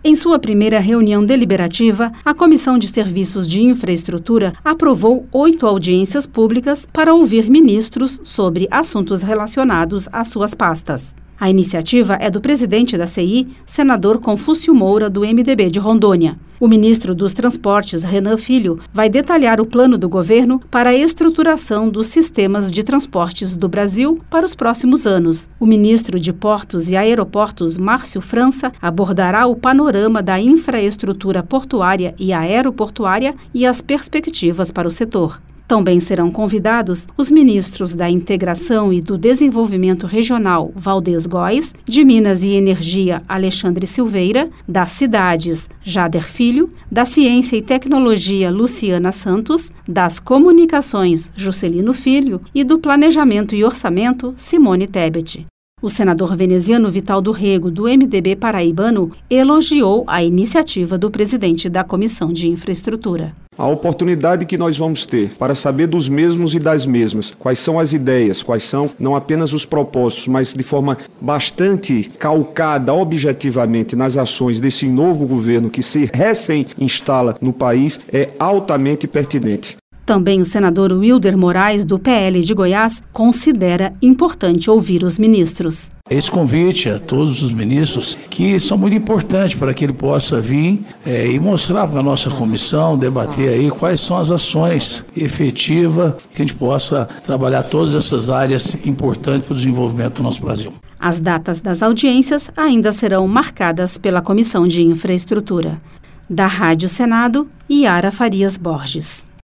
Em sua primeira reunião deliberativa, a Comissão de Serviços de Infraestrutura aprovou 8 audiências públicas para ouvir ministros sobre assuntos relacionados às suas pastas. A iniciativa é do presidente da CI, senador Confúcio Moura, do MDB de Rondônia. O ministro dos Transportes, Renan Filho, vai detalhar o plano do governo para a estruturação dos sistemas de transportes do Brasil para os próximos anos. O ministro de Portos e Aeroportos, Márcio França, abordará o panorama da infraestrutura portuária e aeroportuária e as perspectivas para o setor. Também serão convidados os ministros da Integração e do Desenvolvimento Regional, Valdez Góes, de Minas e Energia, Alexandre Silveira, das Cidades, Jader Filho, da Ciência e Tecnologia, Luciana Santos, das Comunicações, Juscelino Filho e do Planejamento e Orçamento, Simone Tebet. O senador veneziano Vital do Rego, do MDB paraibano, elogiou a iniciativa do presidente da Comissão de Infraestrutura. A oportunidade que nós vamos ter para saber dos mesmos e das mesmas, quais são as ideias, quais são não apenas os propósitos, mas de forma bastante calcada objetivamente nas ações desse novo governo que se recém-instala no país, é altamente pertinente. Também o senador Wilder Moraes, do PL de Goiás, considera importante ouvir os ministros. Esse convite a todos os ministros, que são muito importantes para que ele possa vir e mostrar para a nossa comissão, debater aí quais são as ações efetivas que a gente possa trabalhar todas essas áreas importantes para o desenvolvimento do nosso Brasil. As datas das audiências ainda serão marcadas pela Comissão de Infraestrutura. Da Rádio Senado, Yara Farias Borges.